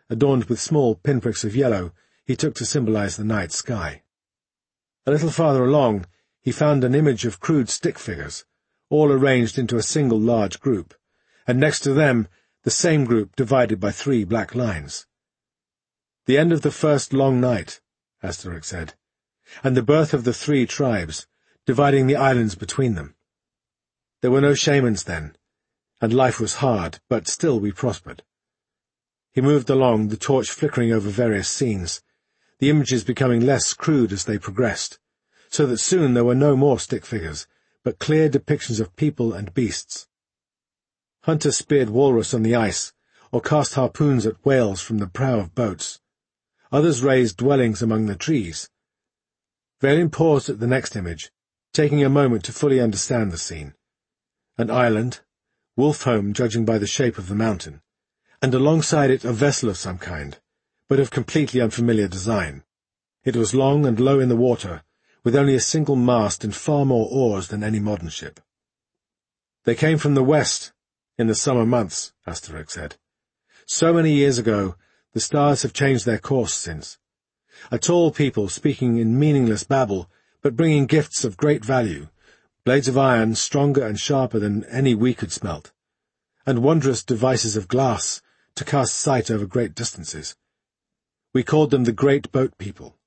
adorned with small pinpricks of yellow he took to symbolize the night sky. A little farther along, he found an image of crude stick figures, all arranged into a single large group, and next to them the same group divided by 3 black lines. The end of the first long night, Asterix said, and the birth of the 3 tribes, dividing the islands between them. There were no shamans then, and life was hard, but still we prospered. He moved along, the torch flickering over various scenes, the images becoming less crude as they progressed, so that soon there were no more stick figures, but clear depictions of people and beasts. Hunters speared walrus on the ice, or cast harpoons at whales from the prow of boats. Others raised dwellings among the trees. Vailin paused at the next image, taking a moment to fully understand the scene. An island, Wolfholm judging by the shape of the mountain, and alongside it a vessel of some kind, but of completely unfamiliar design. It was long and low in the water, with only a single mast and far more oars than any modern ship. They came from the west, in the summer months, Asterix said. So many years ago, the stars have changed their course since. A tall people speaking in meaningless babble, but bringing gifts of great value, blades of iron stronger and sharper than any we could smelt, and wondrous devices of glass to cast sight over great distances. We called them the Great Boat People.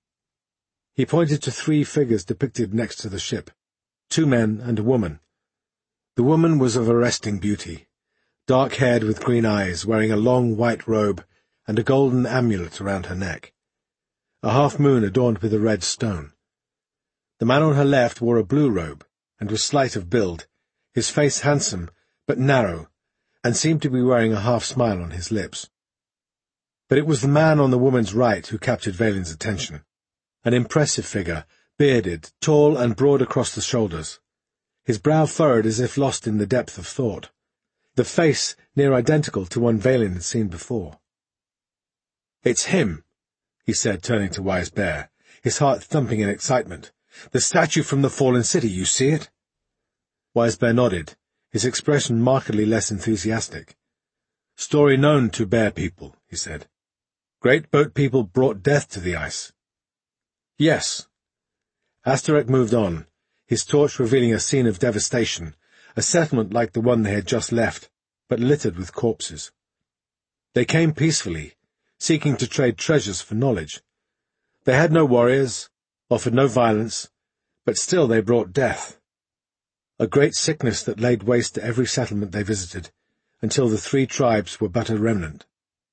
He pointed to 3 figures depicted next to the ship, 2 men and a woman. The woman was of arresting beauty, dark-haired with green eyes, wearing a long white robe and a golden amulet around her neck. A half-moon adorned with a red stone. The man on her left wore a blue robe, and was slight of build, his face handsome, but narrow, and seemed to be wearing a half-smile on his lips. But it was the man on the woman's right who captured Vailin's attention. An impressive figure, bearded, tall and broad across the shoulders, his brow furrowed as if lost in the depth of thought, the face near identical to one Vailin had seen before. "It's him," he said, turning to Wise Bear, his heart thumping in excitement. "The statue from the fallen city, you see it?" Wise Bear nodded, his expression markedly less enthusiastic. "Story known to bear people," he said. "Great Boat People brought death to the ice." "Yes." Asterix moved on, his torch revealing a scene of devastation, a settlement like the one they had just left, but littered with corpses. They came peacefully, seeking to trade treasures for knowledge. They had no warriors, offered no violence, but still they brought death. A great sickness that laid waste to every settlement they visited, until the 3 tribes were but a remnant.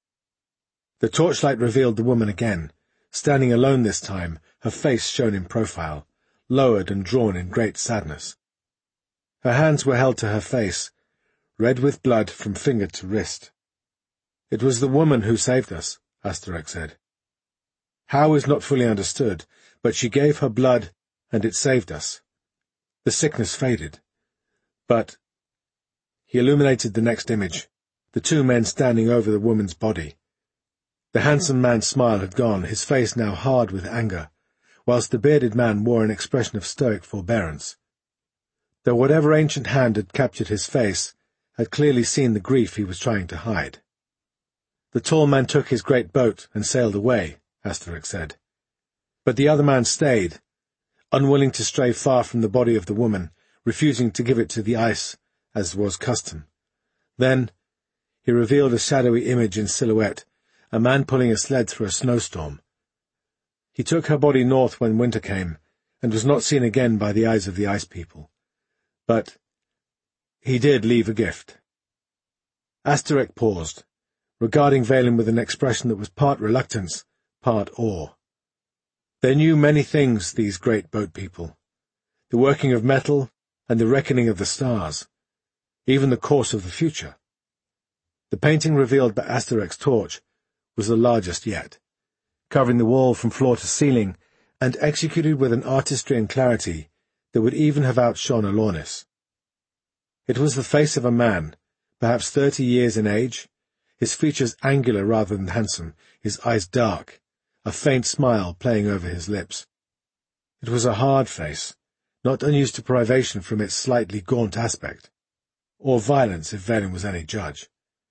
The torchlight revealed the woman again, standing alone this time, her face shown in profile, lowered and drawn in great sadness. Her hands were held to her face, red with blood from finger to wrist. "It was the woman who saved us," Asterix said. "How is not fully understood, but she gave her blood, and it saved us. The sickness faded. But—" He illuminated the next image, the 2 men standing over the woman's body. The handsome man's smile had gone, his face now hard with anger, whilst the bearded man wore an expression of stoic forbearance. Though whatever ancient hand had captured his face had clearly seen the grief he was trying to hide. "The tall man took his great boat and sailed away," Asterix said. But the other man stayed, unwilling to stray far from the body of the woman, refusing to give it to the ice, as was custom. Then he revealed a shadowy image in silhouette, a man pulling a sled through a snowstorm. He took her body north when winter came, and was not seen again by the eyes of the ice people. But he did leave a gift. Asterix paused, regarding Vailin with an expression that was part reluctance, part awe. They knew many things, these Great Boat People, the working of metal and the reckoning of the stars, even the course of the future. The painting revealed by Asterix's torch was the largest yet, covering the wall from floor to ceiling, and executed with an artistry and clarity that would even have outshone Alornis. It was the face of a man, perhaps 30 years in age, his features angular rather than handsome, his eyes dark, a faint smile playing over his lips. It was a hard face, not unused to privation from its slightly gaunt aspect, or violence if Vailin was any judge.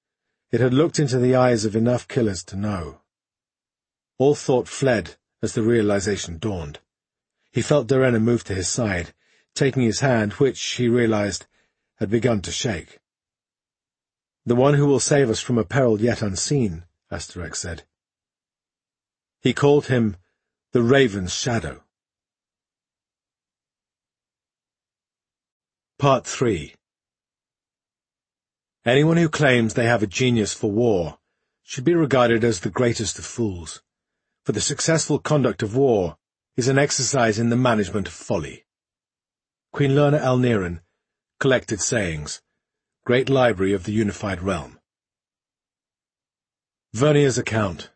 It had looked into the eyes of enough killers to know. All thought fled as the realization dawned. He felt Dorena move to his side, taking his hand, which, he realized, had begun to shake. "The one who will save us from a peril yet unseen," Asterix said. He called him the Raven's Shadow. Part 3. Anyone who claims they have a genius for war should be regarded as the greatest of fools, for the successful conduct of war is an exercise in the management of folly. Queen Lerna Elniran, Collected Sayings, Great Library of the Unified Realm. Vernier's account.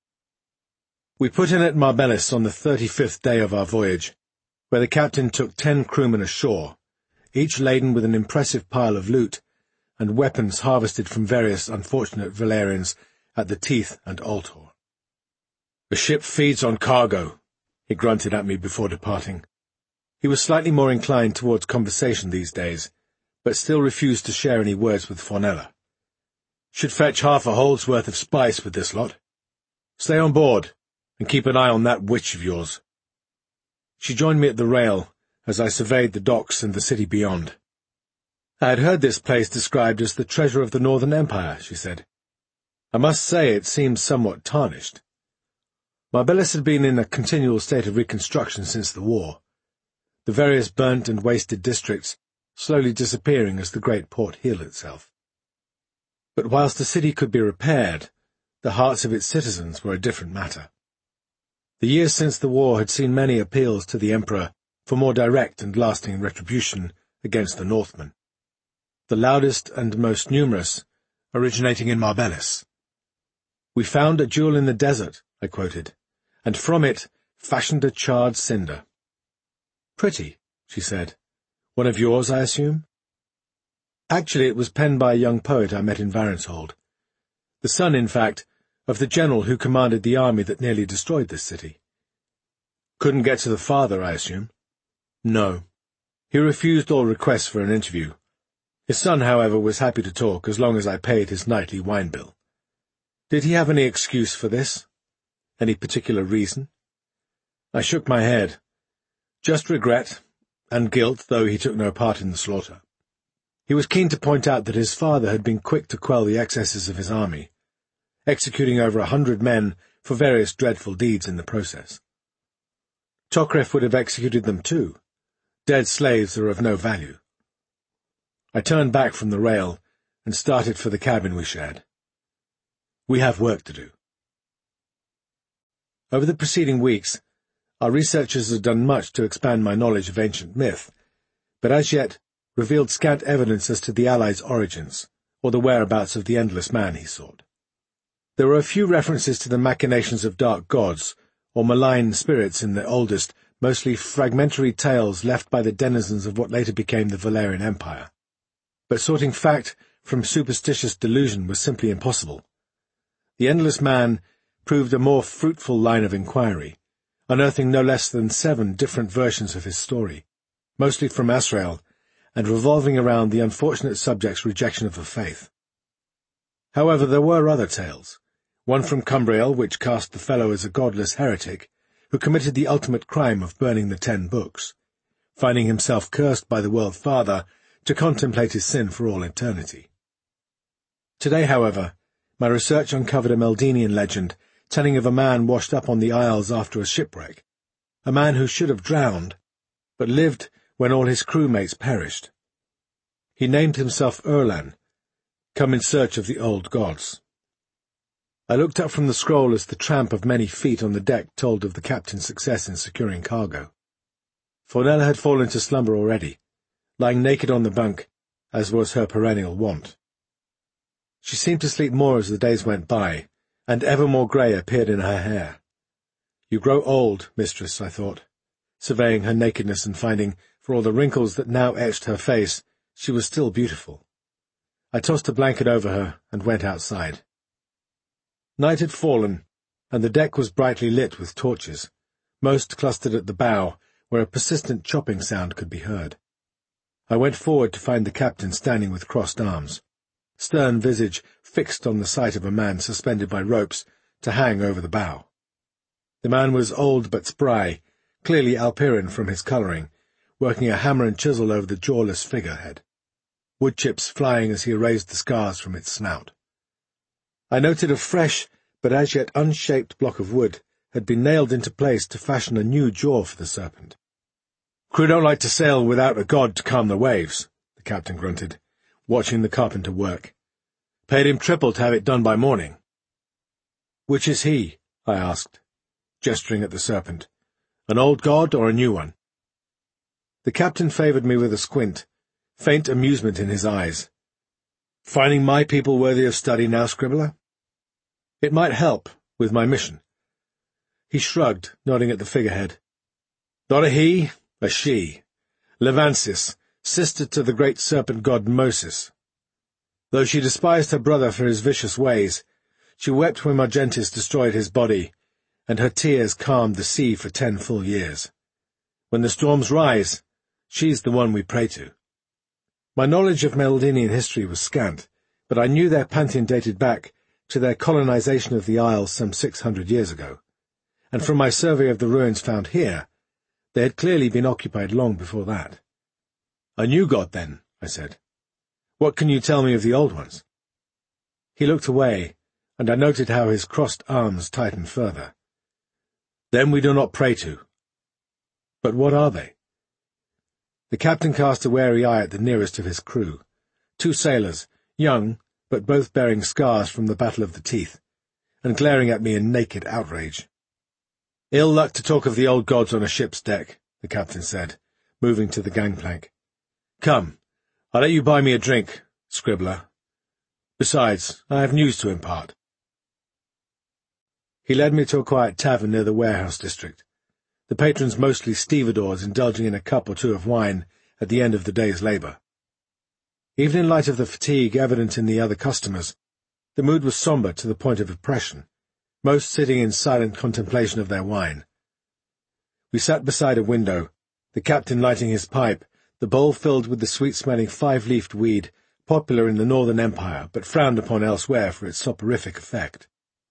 We put in at Marbelis on the 35th day of our voyage, where the captain took 10 crewmen ashore, each laden with an impressive pile of loot and weapons harvested from various unfortunate Valerians at the Teeth and Altor. "The ship feeds on cargo," he grunted at me before departing. He was slightly more inclined towards conversation these days, but still refused to share any words with Fornella. "Should fetch half a hold's worth of spice with this lot. Stay on board, and keep an eye on that witch of yours." She joined me at the rail as I surveyed the docks and the city beyond. "I had heard this place described as the treasure of the Northern Empire," she said. "I must say it seems somewhat tarnished." Marbelis had been in a continual state of reconstruction since the war, the various burnt and wasted districts slowly disappearing as the great port healed itself. But whilst the city could be repaired, the hearts of its citizens were a different matter. The years since the war had seen many appeals to the Emperor for more direct and lasting retribution against the Northmen. The loudest and most numerous originating in Marbelis. "We found a jewel in the desert," I quoted, "and from it fashioned a charred cinder." "Pretty," she said. "One of yours, I assume?" Actually, it was penned by a young poet I met in Varenshold. The son, in fact, of the general who commanded the army that nearly destroyed this city. "Couldn't get to the father, I assume?" "No. He refused all requests for an interview. His son, however, was happy to talk as long as I paid his nightly wine bill." "Did he have any excuse for this? Any particular reason?" I shook my head. "Just regret, and guilt, though he took no part in the slaughter. He was keen to point out that his father had been quick to quell the excesses of his army, executing over 100 men for various dreadful deeds in the process. Tokref would have executed them too. Dead slaves are of no value." I turned back from the rail and started for the cabin we shared. We have work to do. Over the preceding weeks, our researchers had done much to expand my knowledge of ancient myth, but as yet revealed scant evidence as to the Allies' origins, or the whereabouts of the Endless Man he sought. There were a few references to the machinations of dark gods, or malign spirits in the oldest, mostly fragmentary tales left by the denizens of what later became the Valerian Empire. But sorting fact from superstitious delusion was simply impossible. The Endless Man proved a more fruitful line of inquiry, unearthing no less than 7 different versions of his story, mostly from Asrael, and revolving around the unfortunate subject's rejection of the faith. However, there were other tales, one from Cumbrael which cast the fellow as a godless heretic, who committed the ultimate crime of burning the 10 books, finding himself cursed by the World Father to contemplate his sin for all eternity. Today, however, my research uncovered a Meldenian legend telling of a man washed up on the Isles after a shipwreck, a man who should have drowned, but lived when all his crewmates perished. He named himself Erlan, come in search of the old gods. I looked up from the scroll as the tramp of many feet on the deck told of the captain's success in securing cargo. Fornella had fallen to slumber already, lying naked on the bunk, as was her perennial wont. She seemed to sleep more as the days went by, and ever more grey appeared in her hair. "You grow old, mistress," I thought, surveying her nakedness and finding, for all the wrinkles that now etched her face, she was still beautiful. I tossed a blanket over her and went outside. Night had fallen, and the deck was brightly lit with torches, most clustered at the bow, where a persistent chopping sound could be heard. I went forward to find the captain standing with crossed arms. stern visage fixed on the sight of a man suspended by ropes to hang over the bow. The man was old but spry, clearly Alpiran from his colouring, working a hammer and chisel over the jawless figurehead, wood chips flying as he erased the scars from its snout. I noted a fresh, but as yet unshaped block of wood had been nailed into place to fashion a new jaw for the serpent. "Crew don't like to sail without a god to calm the waves," the captain grunted, watching the carpenter work. "Paid him triple to have it done by morning." "Which is he?" I asked, gesturing at the serpent. "An old god or a new one?" The captain favoured me with a squint, faint amusement in his eyes. "Finding my people worthy of study now, Scribbler? It might help with my mission." He shrugged, nodding at the figurehead. "Not a he, a she. Levansis, sister to the great serpent god Moses. Though she despised her brother for his vicious ways, she wept when Margentis destroyed his body, and her tears calmed the sea for 10 full years. When the storms rise, she's the one we pray to." My knowledge of Meldinian history was scant, but I knew their pantheon dated back to their colonization of the Isles some 600 years ago, and from my survey of the ruins found here, they had clearly been occupied long before that. "A new god, then," I said. "What can you tell me of the old ones?" He looked away, and I noted how his crossed arms tightened further. "Them we do not pray to." "But what are they?" The captain cast a wary eye at the nearest of his crew, 2 sailors, young, but both bearing scars from the Battle of the Teeth, and glaring at me in naked outrage. "Ill luck to talk of the old gods on a ship's deck," the captain said, moving to the gangplank. "Come, I'll let you buy me a drink, Scribbler. Besides, I have news to impart." He led me to a quiet tavern near the warehouse district, the patrons mostly stevedores indulging in a cup or two of wine at the end of the day's labour. Even in light of the fatigue evident in the other customers, the mood was sombre to the point of oppression, most sitting in silent contemplation of their wine. We sat beside a window, the captain lighting his pipe, the bowl filled with the sweet-smelling 5-leafed weed, popular in the Northern Empire, but frowned upon elsewhere for its soporific effect.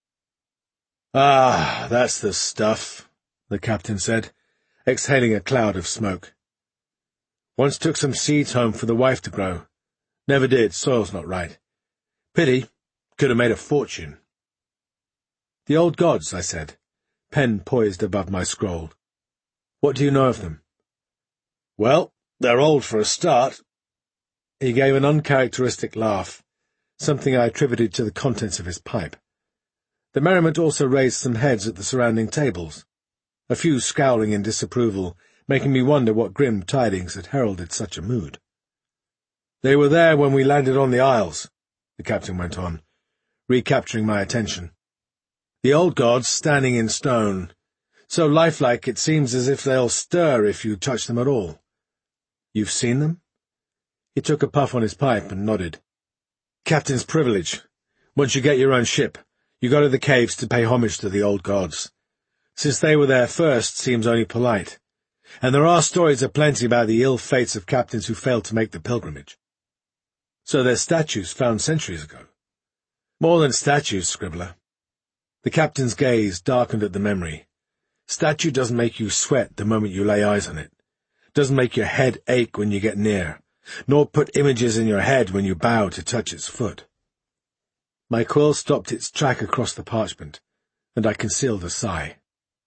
"Ah, that's the stuff," the captain said, exhaling a cloud of smoke. "Once took some seeds home for the wife to grow. Never did, soil's not right. Pity, could have made a fortune." "The old gods," I said, pen poised above my scroll. "What do you know of them?" "Well, they're old for a start." He gave an uncharacteristic laugh, something I attributed to the contents of his pipe. The merriment also raised some heads at the surrounding tables, a few scowling in disapproval, making me wonder what grim tidings had heralded such a mood. "They were there when we landed on the Isles," the captain went on, recapturing my attention. "The old gods standing in stone, so lifelike it seems as if they'll stir if you touch them at all. You've seen them?" He took a puff on his pipe and nodded. "Captain's privilege. Once you get your own ship, you go to the caves to pay homage to the old gods. Since they were there first seems only polite. And there are stories aplenty about the ill fates of captains who failed to make the pilgrimage." "So they're statues found centuries ago?" "More than statues, Scribbler." The captain's gaze darkened at the memory. "Statue doesn't make you sweat the moment you lay eyes on it. Doesn't make your head ache when you get near, nor put images in your head when you bow to touch its foot." My quill stopped its track across the parchment, and I concealed a sigh.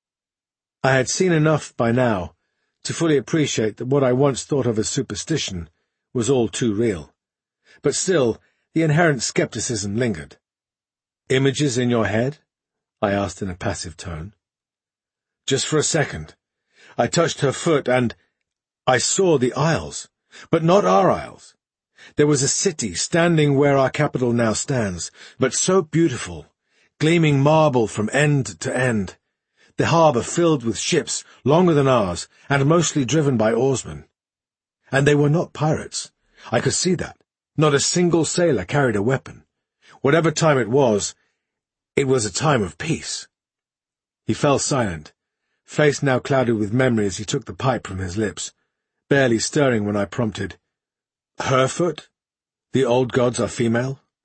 I had seen enough by now to fully appreciate that what I once thought of as superstition was all too real, but still the inherent scepticism lingered. "Images in your head?" I asked in a passive tone. "Just for a second. I touched her foot and I saw the Isles, but not our Isles. There was a city standing where our capital now stands, but so beautiful, gleaming marble from end to end. The harbour filled with ships longer than ours, and mostly driven by oarsmen. And they were not pirates. I could see that. Not a single sailor carried a weapon. Whatever time it was a time of peace." He fell silent, face now clouded with memory as he took the pipe from his lips, barely stirring when I prompted, "Her foot? The old gods are female?"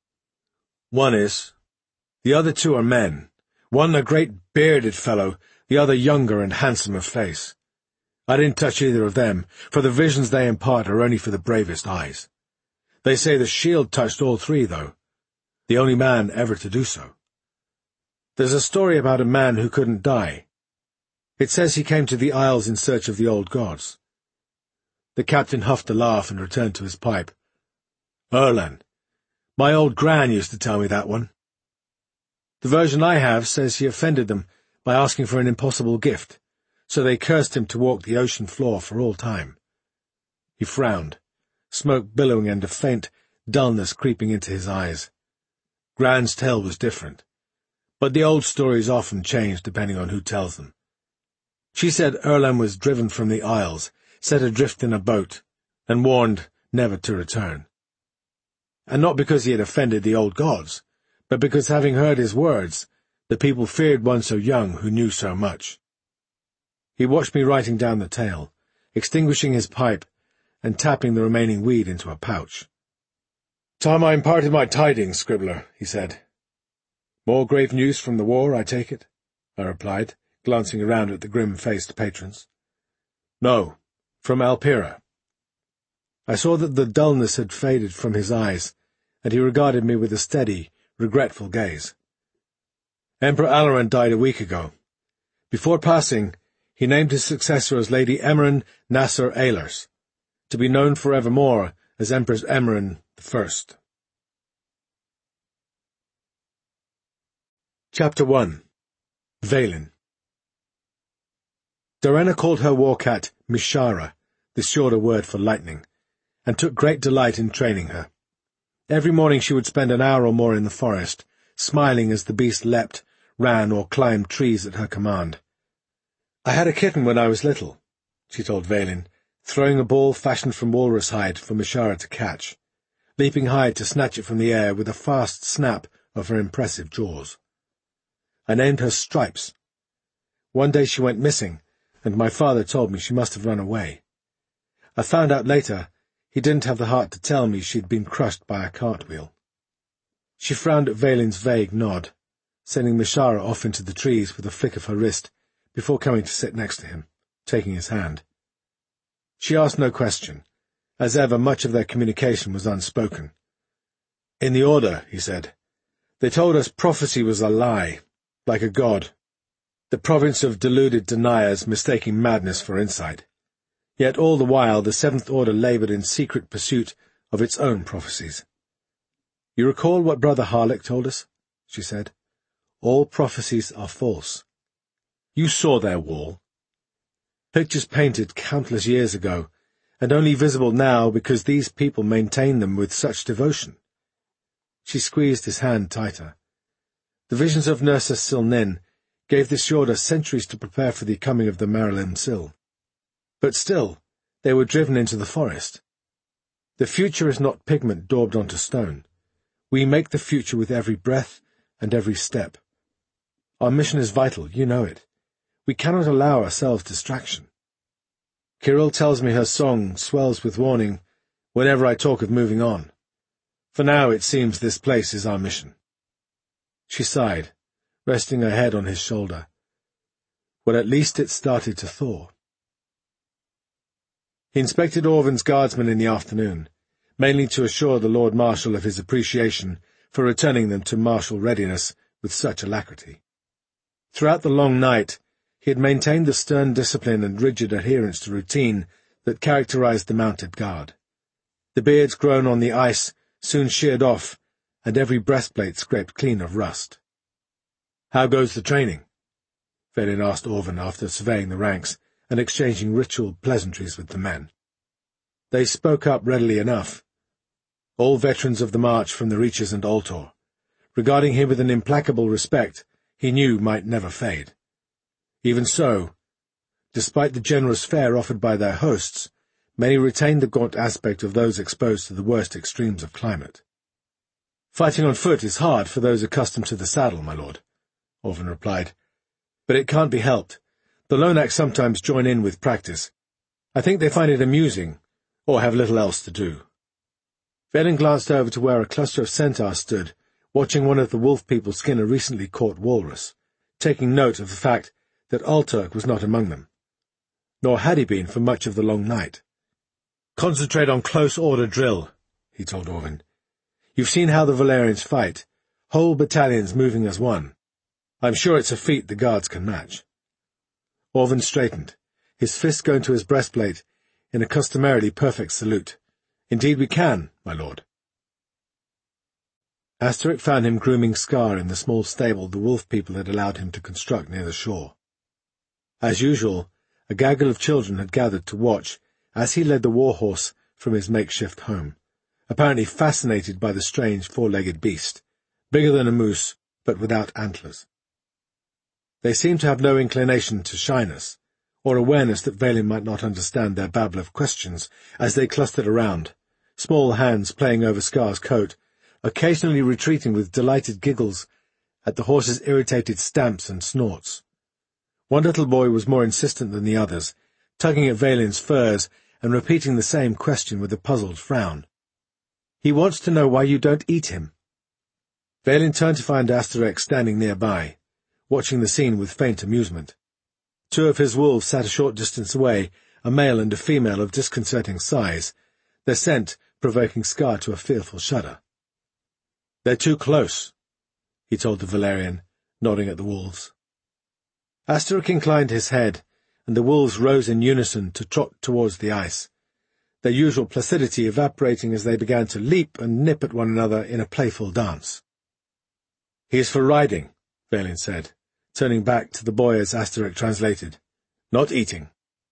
One is. The other two are men. One a great bearded fellow, the other younger and handsome of face. I didn't touch either of them, for the visions they impart are only for the bravest eyes. They say the shield touched all three, though. The only man ever to do so. There's a story about a man who couldn't die. It says he came to the Isles in search of the old gods. The captain huffed a laugh and returned to his pipe. Erlen. My old gran used to tell me that one. The version I have says he offended them by asking for an impossible gift, so they cursed him to walk the ocean floor for all time. He frowned, smoke billowing and a faint dullness creeping into his eyes. Gran's tale was different, but the old stories often change depending on who tells them. She said Erlen was driven from the Isles, set adrift in a boat, and warned never to return. And not because he had offended the old gods, but because, having heard his words, the people feared one so young who knew so much. He watched me writing down the tale, extinguishing his pipe, and tapping the remaining weed into a pouch. "Time I imparted my tidings, scribbler," he said. "More grave news from the war, I take it?" I replied, glancing around at the grim-faced patrons. "No, from Alpera." I saw that the dullness had faded from his eyes, and he regarded me with a steady, regretful gaze. "Emperor Alaran died a week ago. Before passing, he named his successor as Lady Emran Nasser Ailers, to be known forevermore as Empress Emran I. Chapter 1. Vaylin. Dorena called her war-cat Mishara, the shorter word for lightning, and took great delight in training her. Every morning she would spend an hour or more in the forest, smiling as the beast leapt, ran, or climbed trees at her command. "I had a kitten when I was little," she told Vaylin, throwing a ball fashioned from walrus hide for Mishara to catch, leaping high to snatch it from the air with a fast snap of her impressive jaws. "I named her Stripes. One day she went missing, and my father told me she must have run away. I found out later he didn't have the heart to tell me she'd been crushed by a cartwheel." She frowned at Vaylin's vague nod, sending Mishara off into the trees with a flick of her wrist before coming to sit next to him, taking his hand. She asked no question. As ever, much of their communication was unspoken. "In the Order," he said, "they told us prophecy was a lie, like a god, the province of deluded deniers mistaking madness for insight. Yet all the while the Seventh Order laboured in secret pursuit of its own prophecies. You recall what Brother Harlech told us?" she said. "All prophecies are false. You saw their wall. Pictures painted countless years ago, and only visible now because these people maintain them with such devotion." She squeezed his hand tighter. The visions of Nursa Silnin gave the Sjorda centuries to prepare for the coming of the Maralim Sil. But still, they were driven into the forest. The future is not pigment daubed onto stone. We make the future with every breath and every step. Our mission is vital, you know it. We cannot allow ourselves distraction. Kirill tells me her song swells with warning whenever I talk of moving on. For now it seems this place is our mission." She sighed, resting her head on his shoulder. "Well, at least it started to thaw." He inspected Orvan's guardsmen in the afternoon, mainly to assure the Lord Marshal of his appreciation for returning them to martial readiness with such alacrity. Throughout the long night, he had maintained the stern discipline and rigid adherence to routine that characterized the mounted guard. The beards grown on the ice soon sheared off, and every breastplate scraped clean of rust. "How goes the training?" Vaylin asked Orvan after surveying the ranks and exchanging ritual pleasantries with the men. They spoke up readily enough. All veterans of the march from the Reaches and Altor, regarding him with an implacable respect he knew might never fade. Even so, despite the generous fare offered by their hosts, many retained the gaunt aspect of those exposed to the worst extremes of climate. "Fighting on foot is hard for those accustomed to the saddle, my lord," Orvan replied. "But it can't be helped. The Lonak sometimes join in with practice. I think they find it amusing, or have little else to do." Vaylin glanced over to where a cluster of centaurs stood, watching one of the wolf people skin a recently caught walrus, taking note of the fact that Alturk was not among them. Nor had he been for much of the long night. "Concentrate on close order drill," he told Orvin. "You've seen how the Valerians fight, whole battalions moving as one. I'm sure it's a feat the guards can match." Orvin straightened, his fist going to his breastplate in a customarily perfect salute. "Indeed we can, my lord." Asterix found him grooming Scar in the small stable the wolf people had allowed him to construct near the shore. As usual, a gaggle of children had gathered to watch as he led the war-horse from his makeshift home, apparently fascinated by the strange four-legged beast, bigger than a moose, but without antlers. They seemed to have no inclination to shyness, or awareness that Vaylin might not understand their babble of questions as they clustered around, small hands playing over Scar's coat, occasionally retreating with delighted giggles at the horse's irritated stamps and snorts. One little boy was more insistent than the others, tugging at Vaylin's furs and repeating the same question with a puzzled frown. "He wants to know why you don't eat him." Vaylin turned to find Asterix standing nearby, watching the scene with faint amusement. Two of his wolves sat a short distance away, a male and a female of disconcerting size, their scent provoking Scar to a fearful shudder. "They're too close," he told the Valerian, nodding at the wolves. Asterix inclined his head, and the wolves rose in unison to trot towards the ice, their usual placidity evaporating as they began to leap and nip at one another in a playful dance. "He is for riding," Vaylin said, turning back to the boy as Asterix translated. "Not eating."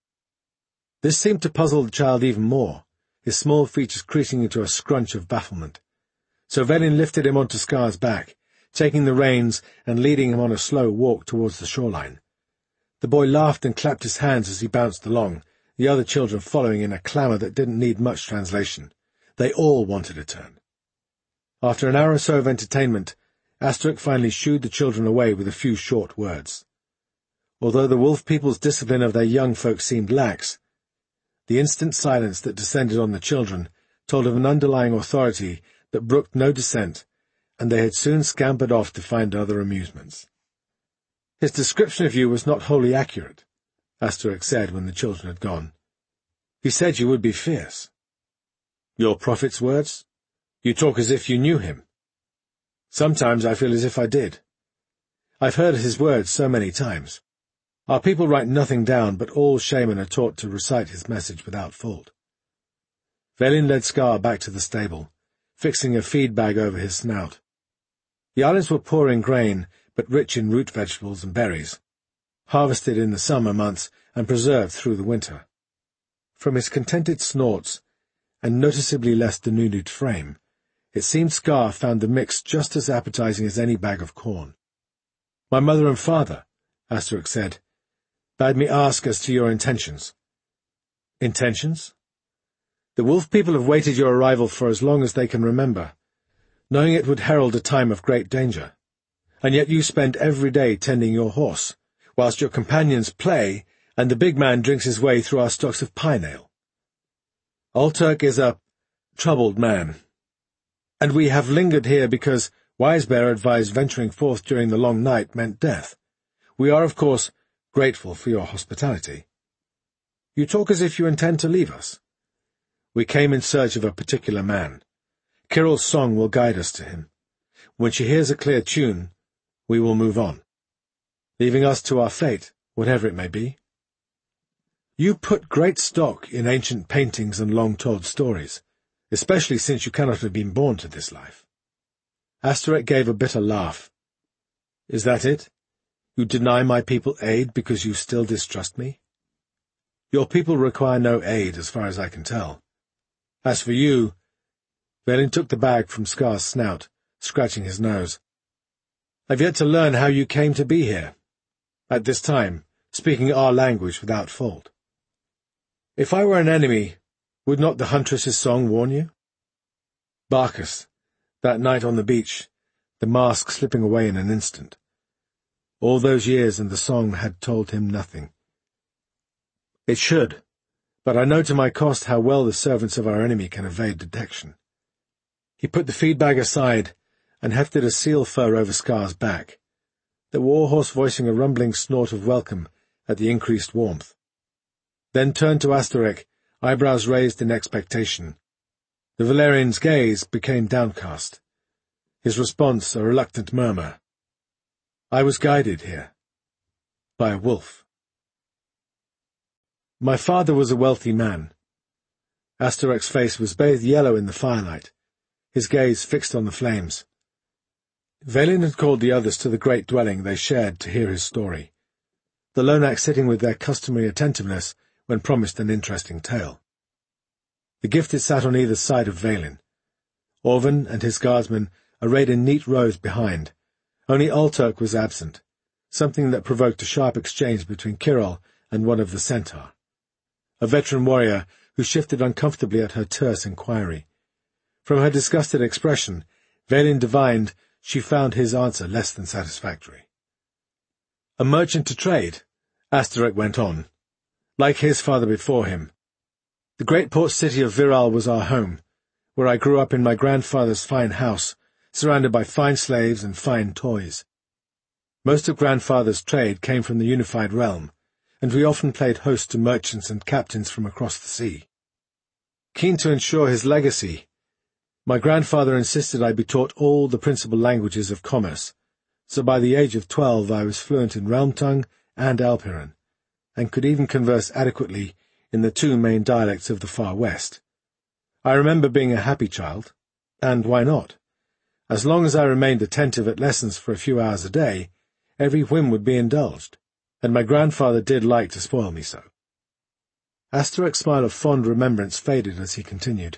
This seemed to puzzle the child even more, his small features creasing into a scrunch of bafflement. So Vaylin lifted him onto Scar's back, taking the reins and leading him on a slow walk towards the shoreline. The boy laughed and clapped his hands as he bounced along, the other children following in a clamour that didn't need much translation. They all wanted a turn. After an hour or so of entertainment, Asterix finally shooed the children away with a few short words. Although the wolf people's discipline of their young folk seemed lax, the instant silence that descended on the children told of an underlying authority that brooked no dissent, and they had soon scampered off to find other amusements. "His description of you was not wholly accurate," Asterix said when the children had gone. "He said you would be fierce." "Your prophet's words? You talk as if you knew him." "Sometimes I feel as if I did. I've heard his words so many times. Our people write nothing down, but all Shaman are taught to recite his message without fault." Vaylin led Scar back to the stable, fixing a feed bag over his snout. The islands were poor in grain, but rich in root vegetables and berries, harvested in the summer months and preserved through the winter. From his contented snorts, and noticeably less denuded frame, it seemed Scar found the mix just as appetizing as any bag of corn. "My mother and father," Asterix said, "bade me ask as to your intentions." "Intentions?" "The wolf people have waited your arrival for as long as they can remember, knowing it would herald a time of great danger. And yet you spend every day tending your horse, whilst your companions play, and the big man drinks his way through our stocks of pine ale. Alturk is a troubled man, and we have lingered here because Wisebear advised venturing forth during the long night meant death. We are, of course, grateful for your hospitality. You talk as if you intend to leave us. We came in search of a particular man. Kirill's song will guide us to him. When she hears a clear tune, we will move on, leaving us to our fate, whatever it may be. You put great stock in ancient paintings and long-told stories, especially since you cannot have been born to this life." Asterix gave a bitter laugh. "Is that it? You deny my people aid because you still distrust me? Your people require no aid, as far as I can tell. As for you—" Vaylin took the bag from Scar's snout, scratching his nose. "I've yet to learn how you came to be here, at this time, speaking our language without fault. If I were an enemy, would not the huntress's song warn you? Bacchus, that night on the beach, the mask slipping away in an instant. All those years and the song had told him nothing. It should, but I know to my cost how well the servants of our enemy can evade detection." He put the feed bag aside and hefted a seal fur over Scar's back, the warhorse voicing a rumbling snort of welcome at the increased warmth. Then turned to Asterek, eyebrows raised in expectation. The Valerian's gaze became downcast. His response a reluctant murmur. I was guided here by a wolf. My father was a wealthy man. Asterek's face was bathed yellow in the firelight, his gaze fixed on the flames. Vaylin had called the others to the great dwelling they shared to hear his story, the Lonak sitting with their customary attentiveness when promised an interesting tale. The gifted sat on either side of Vaylin. Orvan and his guardsmen arrayed in neat rows behind. Only Ulturk was absent, something that provoked a sharp exchange between Kiril and one of the centaur, a veteran warrior who shifted uncomfortably at her terse inquiry. From her disgusted expression, Vaylin divined she found his answer less than satisfactory. A merchant to trade, Asterek went on, like his father before him. The great port city of Viral was our home, where I grew up in my grandfather's fine house, surrounded by fine slaves and fine toys. Most of grandfather's trade came from the unified realm, and we often played host to merchants and captains from across the sea. Keen to ensure his legacy, my grandfather insisted I be taught all the principal languages of commerce, so by the age of 12 I was fluent in Realm Tongue and Alpiran, and could even converse adequately in the two main dialects of the far west. I remember being a happy child, and why not? As long as I remained attentive at lessons for a few hours a day, every whim would be indulged, and my grandfather did like to spoil me so. Asterek's smile of fond remembrance faded as he continued.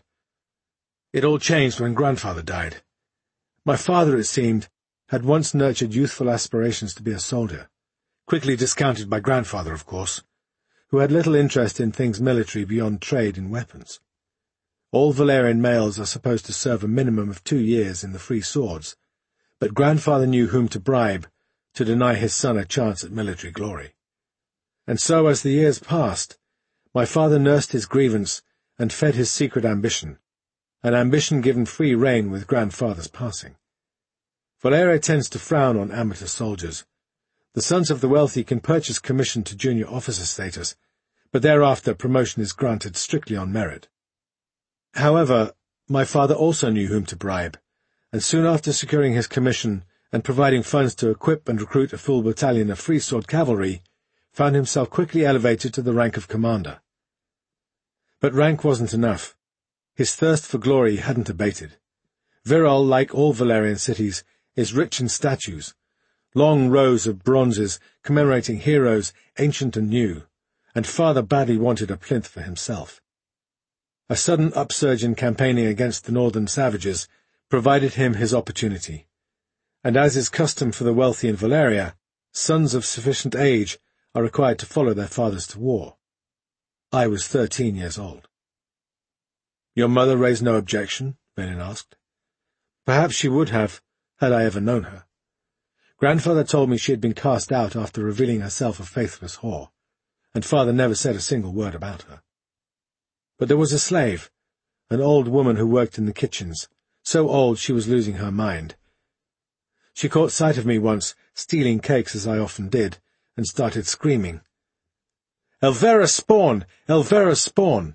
It all changed when grandfather died. My father, it seemed, had once nurtured youthful aspirations to be a soldier, quickly discounted by grandfather, of course, who had little interest in things military beyond trade in weapons. All Valerian males are supposed to serve a minimum of 2 years in the Free Swords, but grandfather knew whom to bribe to deny his son a chance at military glory. And so, as the years passed, my father nursed his grievance and fed his secret ambition, an ambition given free rein with grandfather's passing. Valeria tends to frown on amateur soldiers. The sons of the wealthy can purchase commission to junior officer status, but thereafter promotion is granted strictly on merit. However, my father also knew whom to bribe, and soon after securing his commission and providing funds to equip and recruit a full battalion of free sword cavalry, found himself quickly elevated to the rank of commander. But rank wasn't enough. His thirst for glory hadn't abated. Viral, like all Valerian cities, is rich in statues, long rows of bronzes commemorating heroes ancient and new, and father badly wanted a plinth for himself. A sudden upsurge in campaigning against the northern savages provided him his opportunity, and as is custom for the wealthy in Valeria, sons of sufficient age are required to follow their fathers to war. I was 13 years old. Your mother raised no objection? Vaylin asked. Perhaps she would have, had I ever known her. Grandfather told me she had been cast out after revealing herself a faithless whore, and father never said a single word about her. But there was a slave, an old woman who worked in the kitchens, so old she was losing her mind. She caught sight of me once, stealing cakes as I often did, and started screaming, "Elvera Spawn! Elvera Spawn!"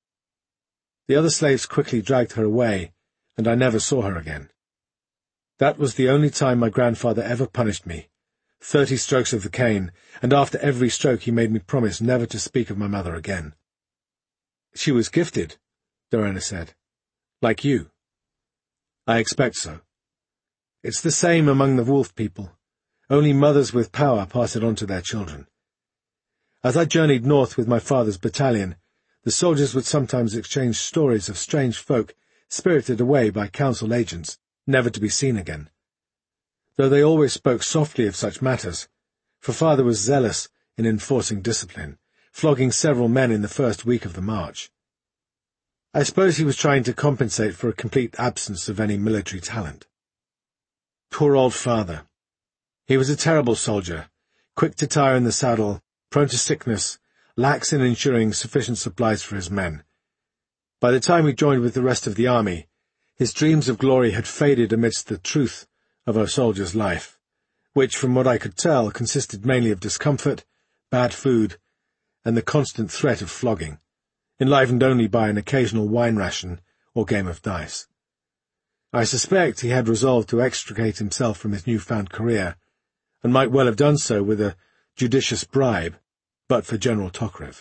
The other slaves quickly dragged her away, and I never saw her again. That was the only time my grandfather ever punished me, 30 strokes of the cane, and after every stroke he made me promise never to speak of my mother again. She was gifted, Dorena said. Like you. I expect so. It's the same among the wolf people. Only mothers with power pass it on to their children. As I journeyed north with my father's battalion, the soldiers would sometimes exchange stories of strange folk spirited away by council agents, never to be seen again. Though they always spoke softly of such matters, for father was zealous in enforcing discipline, flogging several men in the first week of the march. I suppose he was trying to compensate for a complete absence of any military talent. Poor old father. He was a terrible soldier, quick to tire in the saddle, prone to sickness, lax in ensuring sufficient supplies for his men. By the time he joined with the rest of the army, His dreams of glory had faded amidst the truth of a soldier's life, which, from what I could tell, consisted mainly of discomfort, bad food, and the constant threat of flogging, enlivened only by an occasional wine ration or game of dice. I suspect he had resolved to extricate himself from his newfound career, and might well have done so with a judicious bribe, but for General Tokarev.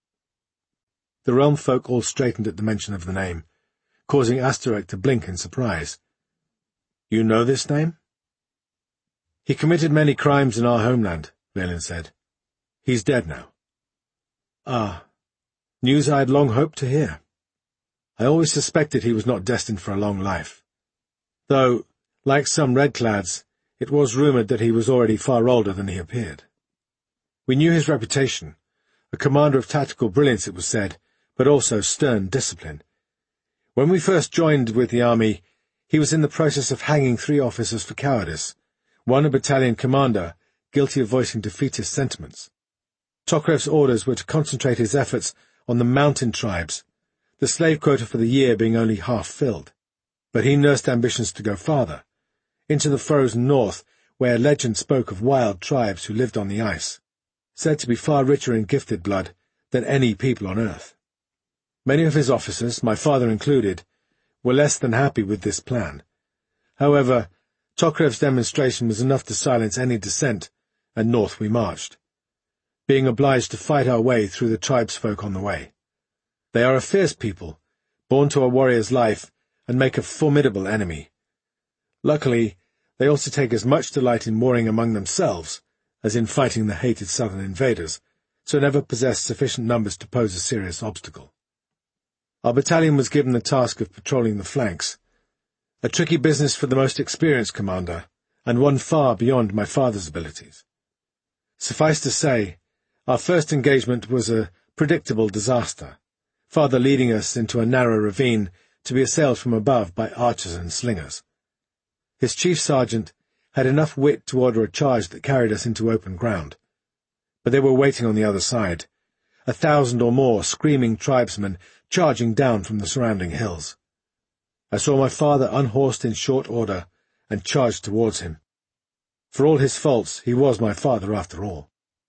The realm folk all straightened at the mention of the name, causing Asterek to blink in surprise. "You know this name?" "He committed many crimes in our homeland," Valen said. "He's dead now." "Ah, news I had long hoped to hear. I always suspected he was not destined for a long life. Though, like some Redclads, it was rumoured that he was already far older than he appeared. We knew his reputation, a commander of tactical brilliance, it was said, but also stern discipline. When we first joined with the army, he was in the process of hanging 3 officers for cowardice, one a battalion commander, guilty of voicing defeatist sentiments. Tokarev's orders were to concentrate his efforts on the mountain tribes, the slave quota for the year being only half filled. But he nursed ambitions to go farther, into the frozen north, where legend spoke of wild tribes who lived on the ice, said to be far richer in gifted blood than any people on earth. Many of his officers, my father included, were less than happy with this plan. However, Tokarev's demonstration was enough to silence any dissent, and north we marched, being obliged to fight our way through the tribesfolk on the way. They are a fierce people, born to a warrior's life, and make a formidable enemy. Luckily, they also take as much delight in warring among themselves as in fighting the hated southern invaders, so never possess sufficient numbers to pose a serious obstacle. Our battalion was given the task of patrolling the flanks, a tricky business for the most experienced commander, and one far beyond my father's abilities. Suffice to say, our first engagement was a predictable disaster, father leading us into a narrow ravine to be assailed from above by archers and slingers. His chief sergeant had enough wit to order a charge that carried us into open ground, but they were waiting on the other side, 1,000 or more screaming tribesmen charging down from the surrounding hills. I saw my father unhorsed in short order and charged towards him. For all his faults, he was my father after all.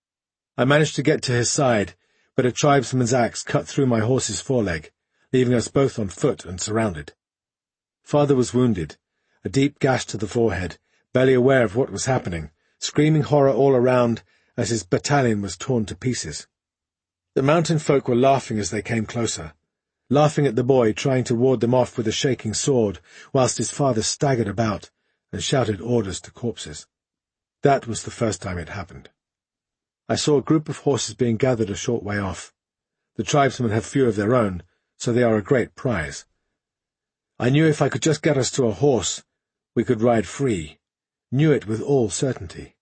I managed to get to his side, but a tribesman's axe cut through my horse's foreleg, leaving us both on foot and surrounded. Father was wounded, a deep gash to the forehead, barely aware of what was happening, screaming horror all around as his battalion was torn to pieces. The mountain folk were laughing as they came closer, laughing at the boy trying to ward them off with a shaking sword, whilst his father staggered about and shouted orders to corpses. That was the first time it happened. I saw a group of horses being gathered a short way off. The tribesmen have few of their own, so they are a great prize. I knew if I could just get us to a horse, we could ride free, knew it with all certainty.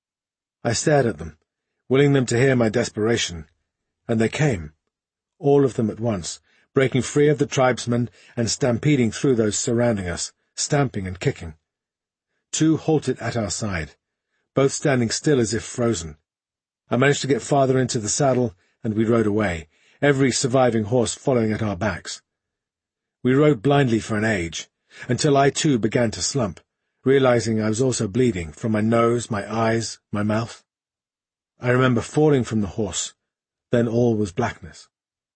I stared at them, willing them to hear my desperation, and they came, all of them at once, breaking free of the tribesmen and stampeding through those surrounding us, stamping and kicking. 2 halted at our side, both standing still as if frozen. I managed to get farther into the saddle, and we rode away, every surviving horse following at our backs. We rode blindly for an age, until I too began to slump, realizing I was also bleeding from my nose, my eyes, my mouth. I remember falling from the horse, then all was blackness.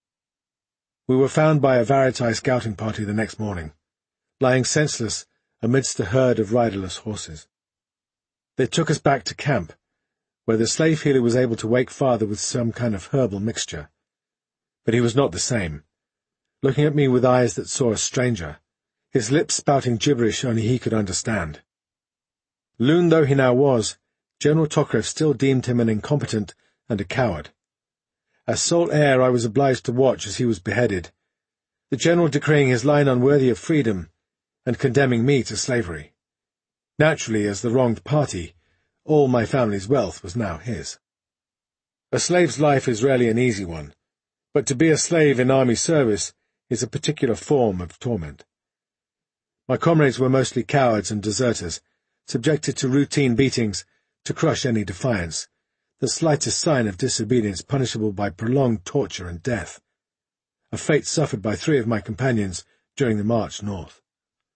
We were found by a Varetai scouting party the next morning, lying senseless amidst a herd of riderless horses. They took us back to camp, where the slave healer was able to wake father with some kind of herbal mixture. But he was not the same, looking at me with eyes that saw a stranger, his lips spouting gibberish only he could understand. Loon though he now was, General Tokarev still deemed him an incompetent and a coward. As sole heir I was obliged to watch as he was beheaded, the general decreeing his line unworthy of freedom and condemning me to slavery. Naturally, as the wronged party, all my family's wealth was now his. A slave's life is rarely an easy one, but to be a slave in army service is a particular form of torment. My comrades were mostly cowards and deserters, subjected to routine beatings to crush any defiance, the slightest sign of disobedience punishable by prolonged torture and death, a fate suffered by 3 of my companions during the march north.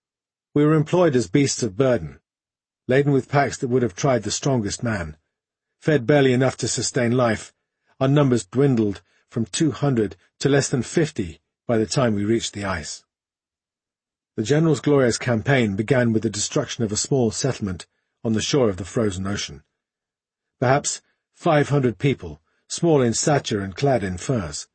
We were employed as beasts of burden, laden with packs that would have tried the strongest man. Fed barely enough to sustain life, our numbers dwindled from 200 to less than 50 by the time we reached the ice. The General's glorious campaign began with the destruction of a small settlement on the shore of the frozen ocean. Perhaps 500 people, small in stature and clad in furs.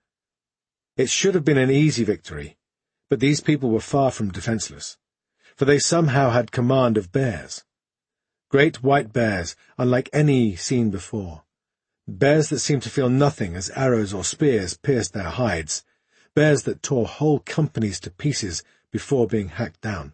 It should have been an easy victory, but these people were far from defenseless, for they somehow had command of bears. Great white bears, unlike any seen before. Bears that seemed to feel nothing as arrows or spears pierced their hides. Bears that tore whole companies to pieces before being hacked down.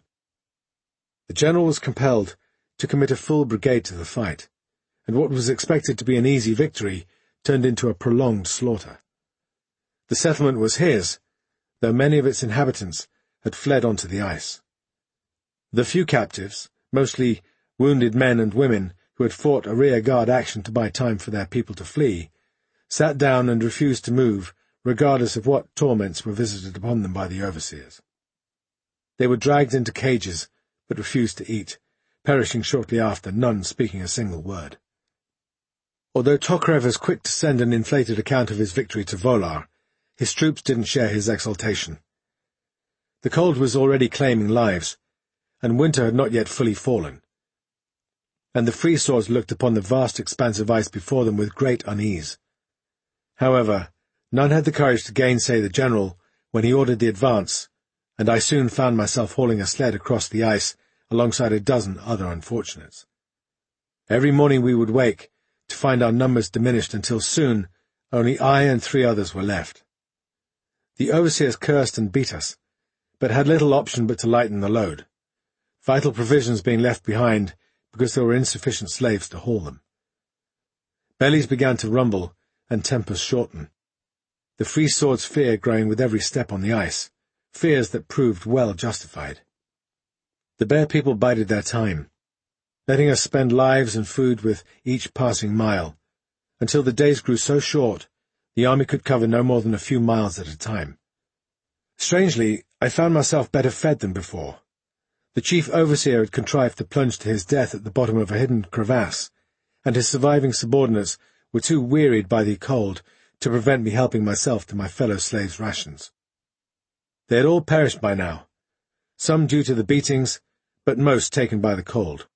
The General was compelled to commit a full brigade to the fight, and what was expected to be an easy victory turned into a prolonged slaughter. The settlement was his, though many of its inhabitants had fled onto the ice. The few captives, mostly wounded men and women who had fought a rear-guard action to buy time for their people to flee, sat down and refused to move, regardless of what torments were visited upon them by the overseers. They were dragged into cages, but refused to eat, perishing shortly after, none speaking a single word. Although Tokarev was quick to send an inflated account of his victory to Volar, his troops didn't share his exultation. The cold was already claiming lives, and winter had not yet fully fallen, and the free swords looked upon the vast expanse of ice before them with great unease. However, none had the courage to gainsay the General when he ordered the advance, and I soon found myself hauling a sled across the ice alongside a dozen other unfortunates. Every morning we would wake to find our numbers diminished until soon only I and 3 others were left. The overseers cursed and beat us, but had little option but to lighten the load, vital provisions being left behind because there were insufficient slaves to haul them. Bellies began to rumble and tempers shorten, the free sword's fear growing with every step on the ice, fears that proved well justified. The bear people bided their time, letting us spend lives and food with each passing mile, until the days grew so short the army could cover no more than a few miles at a time. Strangely, I found myself better fed than before. The chief overseer had contrived to plunge to his death at the bottom of a hidden crevasse, and his surviving subordinates were too wearied by the cold to prevent me helping myself to my fellow slaves' rations. They had all perished by now, some due to the beatings, but most taken by the cold.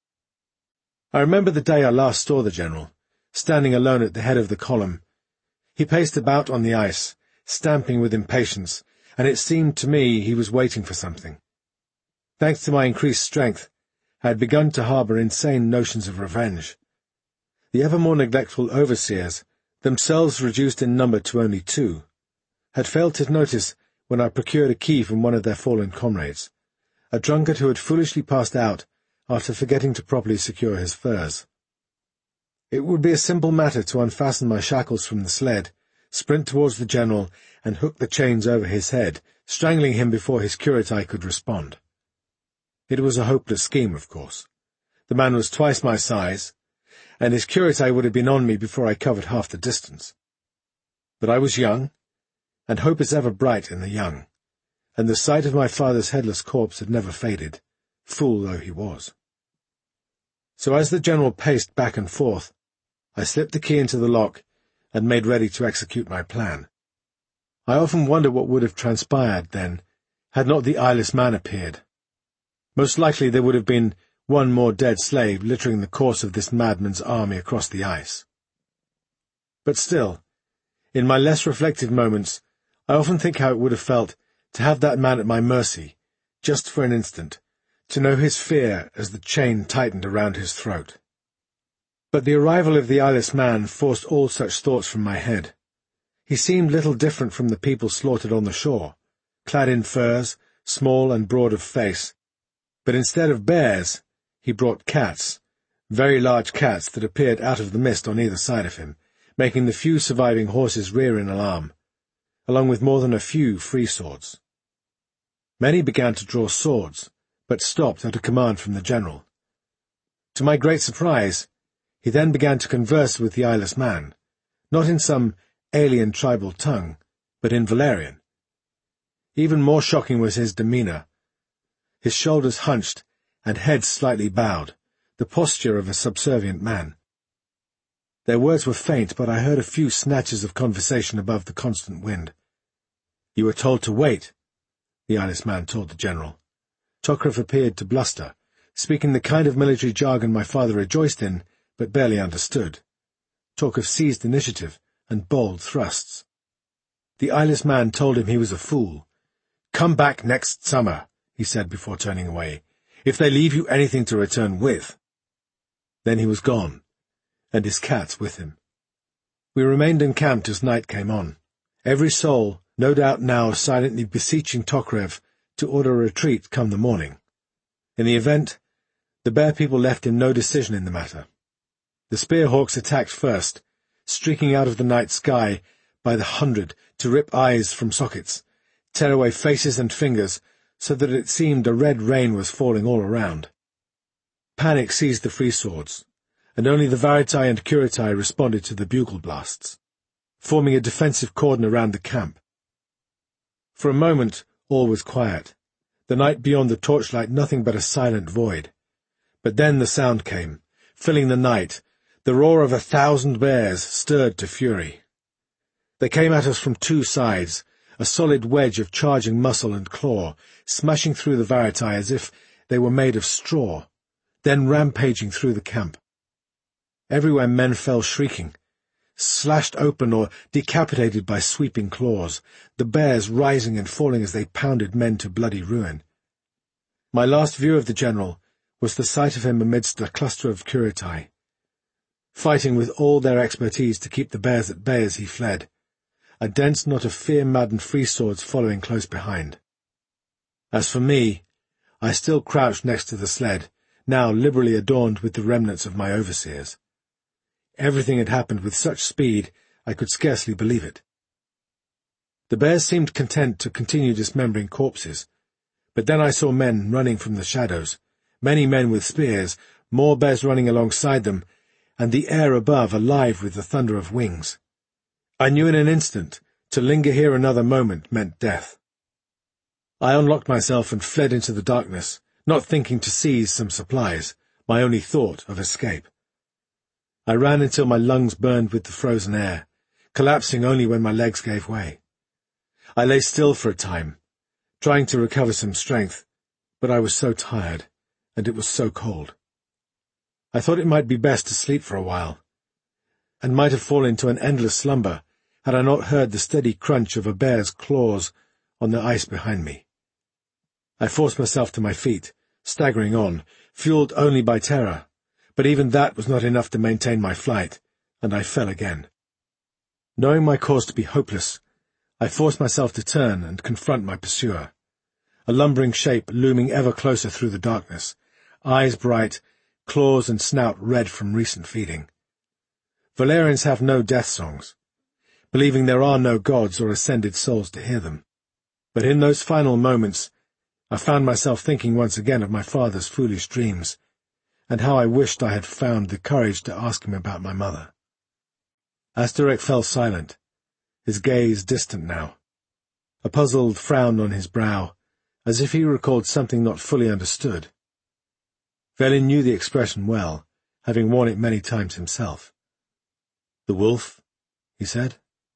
I remember the day I last saw the General, standing alone at the head of the column. He paced about on the ice, stamping with impatience, and it seemed to me he was waiting for something. Thanks to my increased strength, I had begun to harbour insane notions of revenge. The ever more neglectful overseers, themselves reduced in number to only 2, had failed to notice when I procured a key from one of their fallen comrades, a drunkard who had foolishly passed out after forgetting to properly secure his furs. It would be a simple matter to unfasten my shackles from the sled, sprint towards the General, and hook the chains over his head, strangling him before his curate could respond. It was a hopeless scheme, of course. The man was twice my size, and his curate would have been on me before I covered half the distance. But I was young, and hope is ever bright in the young, and the sight of my father's headless corpse had never faded, fool though he was. So as the General paced back and forth, I slipped the key into the lock and made ready to execute my plan. I often wonder what would have transpired then, had not the eyeless man appeared. Most likely there would have been one more dead slave littering the course of this madman's army across the ice. But still, in my less reflective moments, I often think how it would have felt to have that man at my mercy, just for an instant, to know his fear as the chain tightened around his throat. But the arrival of the eyeless man forced all such thoughts from my head. He seemed little different from the people slaughtered on the shore, clad in furs, small and broad of face, but instead of bears, he brought cats, very large cats that appeared out of the mist on either side of him, making the few surviving horses rear in alarm, along with more than a few free swords. Many began to draw swords, but stopped at a command from the General. To my great surprise, he then began to converse with the eyeless man, not in some alien tribal tongue, but in Valerian. Even more shocking was his demeanour. His shoulders hunched, and heads slightly bowed, the posture of a subservient man. Their words were faint, but I heard a few snatches of conversation above the constant wind. "You were told to wait," the eyeless man told the general. Tokrev appeared to bluster, speaking the kind of military jargon my father rejoiced in, but barely understood. Tokrev seized initiative and bold thrusts. The eyeless man told him he was a fool. "Come back next summer," he said before turning away, "if they leave you anything to return with." Then he was gone, and his cats with him. We remained encamped as night came on, every soul, no doubt now, silently beseeching Tokrev to order a retreat come the morning. In the event, the Bear people left him no decision in the matter. The Spearhawks attacked first, streaking out of the night sky by the hundred to rip eyes from sockets, tear away faces and fingers, so that it seemed a red rain was falling all around. Panic seized the free swords, and only the Varitai and Curitai responded to the bugle blasts, forming a defensive cordon around the camp. For a moment all was quiet, the night beyond the torchlight nothing but a silent void. But then the sound came, filling the night. The roar of 1,000 bears stirred to fury. They came at us from two sides, a solid wedge of charging muscle and claw, smashing through the Varitai as if they were made of straw, then rampaging through the camp. Everywhere men fell shrieking, slashed open or decapitated by sweeping claws, the bears rising and falling as they pounded men to bloody ruin. My last view of the general was the sight of him amidst a cluster of Curitai, fighting with all their expertise to keep the bears at bay as he fled, a dense knot of fear-maddened free swords following close behind. As for me, I still crouched next to the sled, now liberally adorned with the remnants of my overseers. Everything had happened with such speed I could scarcely believe it. The bears seemed content to continue dismembering corpses, but then I saw men running from the shadows, many men with spears, more bears running alongside them, and the air above alive with the thunder of wings. I knew in an instant to linger here another moment meant death. I unlocked myself and fled into the darkness, not thinking to seize some supplies, my only thought of escape. I ran until my lungs burned with the frozen air, collapsing only when my legs gave way. I lay still for a time, trying to recover some strength, but I was so tired, and it was so cold. I thought it might be best to sleep for a while, and might have fallen into an endless slumber had I not heard the steady crunch of a bear's claws on the ice behind me. I forced myself to my feet, staggering on, fueled only by terror, but even that was not enough to maintain my flight, and I fell again. Knowing my course to be hopeless, I forced myself to turn and confront my pursuer, a lumbering shape looming ever closer through the darkness, eyes bright, claws and snout red from recent feeding. Valerians have no death songs, believing there are no gods or ascended souls to hear them. But in those final moments, I found myself thinking once again of my father's foolish dreams, and how I wished I had found the courage to ask him about my mother. Asterek fell silent, his gaze distant now, a puzzled frown on his brow, as if he recalled something not fully understood. Velin knew the expression well, having worn it many times himself. "The wolf?" he said.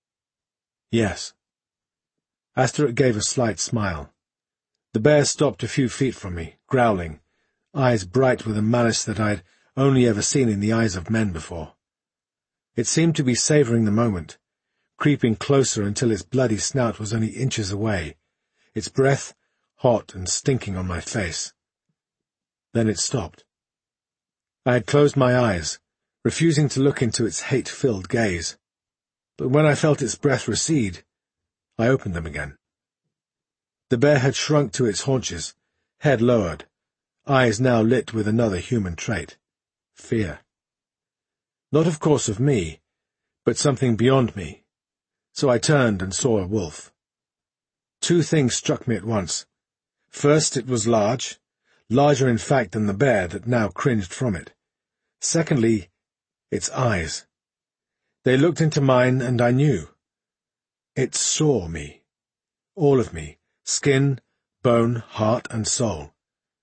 "Yes." Asterek gave a slight smile. The bear stopped a few feet from me, growling, eyes bright with a malice that I had only ever seen in the eyes of men before. It seemed to be savouring the moment, creeping closer until its bloody snout was only inches away, its breath hot and stinking on my face. Then it stopped. I had closed my eyes, refusing to look into its hate-filled gaze, but when I felt its breath recede, I opened them again. The bear had shrunk to its haunches, head lowered, eyes now lit with another human trait, fear. Not of course of me, but something beyond me, so I turned and saw a wolf. Two things struck me at once. First, it was large, larger in fact than the bear that now cringed from it. Secondly, its eyes. They looked into mine, and I knew. It saw me, all of me, skin, bone, heart, and soul.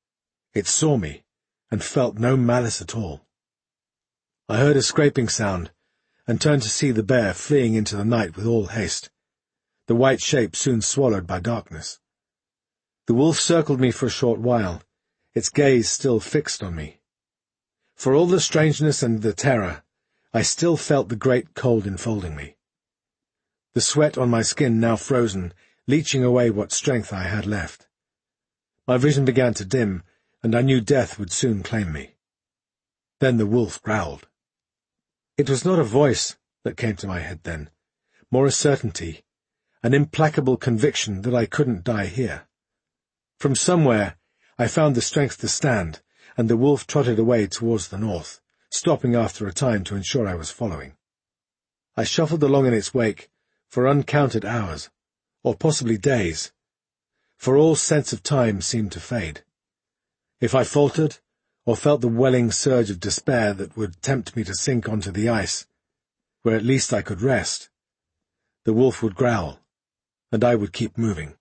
It saw me, and felt no malice at all. I heard a scraping sound, and turned to see the bear fleeing into the night with all haste, the white shape soon swallowed by darkness. The wolf circled me for a short while, its gaze still fixed on me. For all the strangeness and the terror, I still felt the great cold enfolding me. The sweat on my skin now frozen, leeching away what strength I had left. My vision began to dim, and I knew death would soon claim me. Then the wolf growled. It was not a voice that came to my head then, more a certainty, an implacable conviction that I couldn't die here. From somewhere I found the strength to stand, and the wolf trotted away towards the north, stopping after a time to ensure I was following. I shuffled along in its wake for uncounted hours, or possibly days, for all sense of time seemed to fade. If I faltered, or felt the welling surge of despair that would tempt me to sink onto the ice, where at least I could rest, the wolf would growl, and I would keep moving.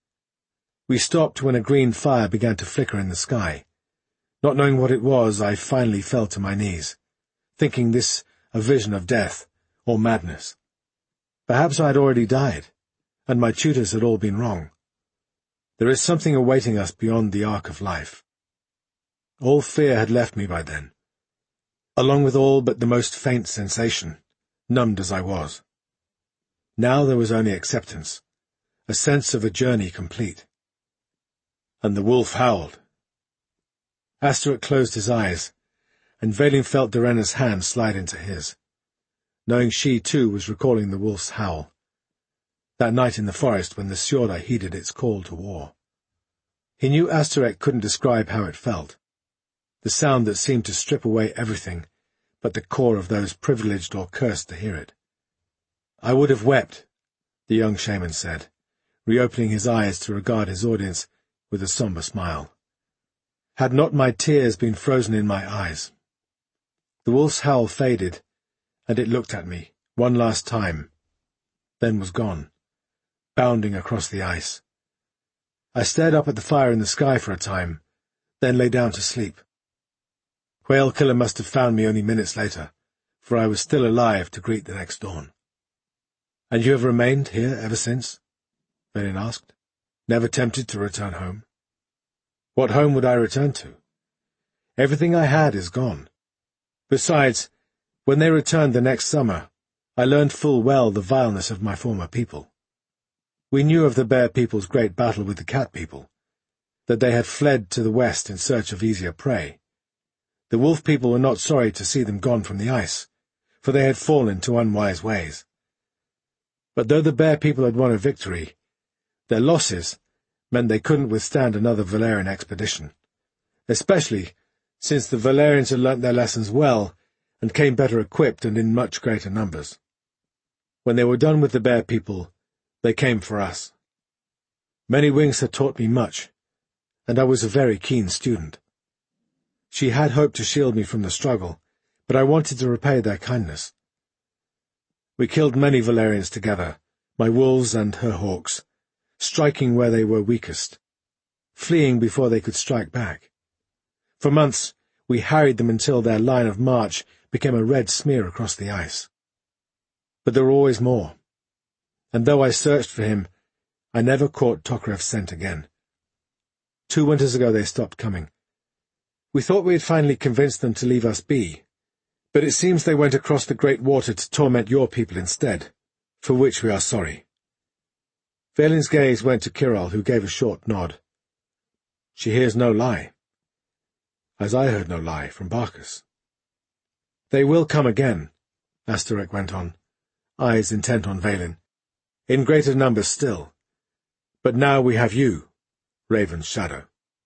We stopped when a green fire began to flicker in the sky. Not knowing what it was, I finally fell to my knees, thinking this a vision of death or madness. Perhaps I had already died, and my tutors had all been wrong. There is something awaiting us beyond the arc of life. All fear had left me by then, along with all but the most faint sensation, numbed as I was. Now there was only acceptance, a sense of a journey complete. And the wolf howled. Asterix closed his eyes, and Valine felt Direna's hand slide into his, knowing she too was recalling the wolf's howl, that night in the forest when the Sjorda heeded its call to war. He knew Asterix couldn't describe how it felt, the sound that seemed to strip away everything but the core of those privileged or cursed to hear it. I would have wept, the young shaman said, reopening his eyes to regard his audience with a somber smile, had not my tears been frozen in my eyes. The wolf's howl faded, and it looked at me, one last time, then was gone, bounding across the ice. I stared up at the fire in the sky for a time, then lay down to sleep. Whale Killer must have found me only minutes later, for I was still alive to greet the next dawn. "And you have remained here ever since?" Valine asked. "Never tempted to return home?" "What home would I return to? Everything I had is gone. Besides, when they returned the next summer, I learned full well the vileness of my former people. We knew of the Bear People's great battle with the Cat People, that they had fled to the west in search of easier prey. The Wolf People were not sorry to see them gone from the ice, for they had fallen to unwise ways. But though the Bear People had won a victory, their losses meant they couldn't withstand another Valerian expedition, especially since the Valerians had learnt their lessons well and came better equipped and in much greater numbers. When they were done with the Bear People, they came for us. Many Wings had taught me much, and I was a very keen student. She had hoped to shield me from the struggle, but I wanted to repay their kindness. We killed many Valerians together, my wolves and her hawks, striking where they were weakest, fleeing before they could strike back. For months we harried them until their line of march became a red smear across the ice. But there were always more, and though I searched for him, I never caught Tokarev's scent again. 2 winters ago they stopped coming. We thought we had finally convinced them to leave us be, but it seems they went across the great water to torment your people instead, for which we are sorry. Valine's gaze went to Kiral, who gave a short nod. She hears no lie, as I heard no lie from Barcus. They will come again, Asterix went on, eyes intent on Valine, in greater numbers still. But now we have you, Raven's shadow.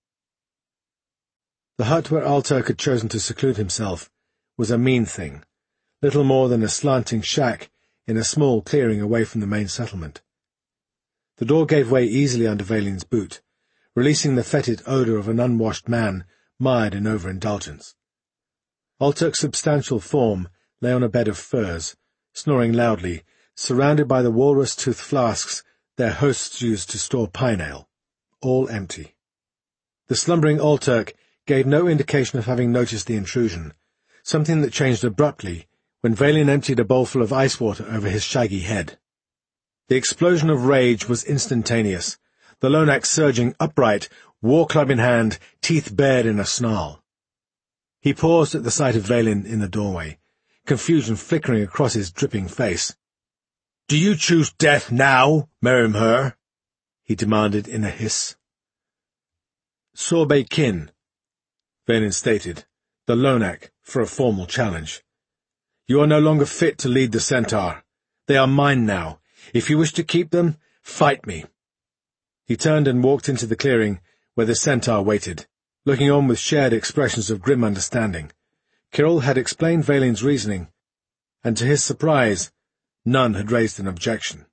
The hut where Alturk had chosen to seclude himself was a mean thing, little more than a slanting shack in a small clearing away from the main settlement. The door gave way easily under Valine's boot, releasing the fetid odour of an unwashed man mired in overindulgence. Alturk's substantial form lay on a bed of furs, snoring loudly, surrounded by the walrus-tooth flasks their hosts used to store pine ale, all empty. The slumbering Alturk gave no indication of having noticed the intrusion, something that changed abruptly when Vaylin emptied a bowlful of ice water over his shaggy head. The explosion of rage was instantaneous, the Lonak surging upright, war club in hand, teeth bared in a snarl. He paused at the sight of Vaylin in the doorway, confusion flickering across his dripping face. "Do you choose death now, Merimher?" he demanded in a hiss. "Sorbet kin," Vaylin stated, the Lonak, for a formal challenge. "You are no longer fit to lead the Centaur. They are mine now. If you wish to keep them, fight me." He turned and walked into the clearing where the Centaur waited, looking on with shared expressions of grim understanding. Kyril had explained Vaylin's reasoning, and to his surprise, none had raised an objection.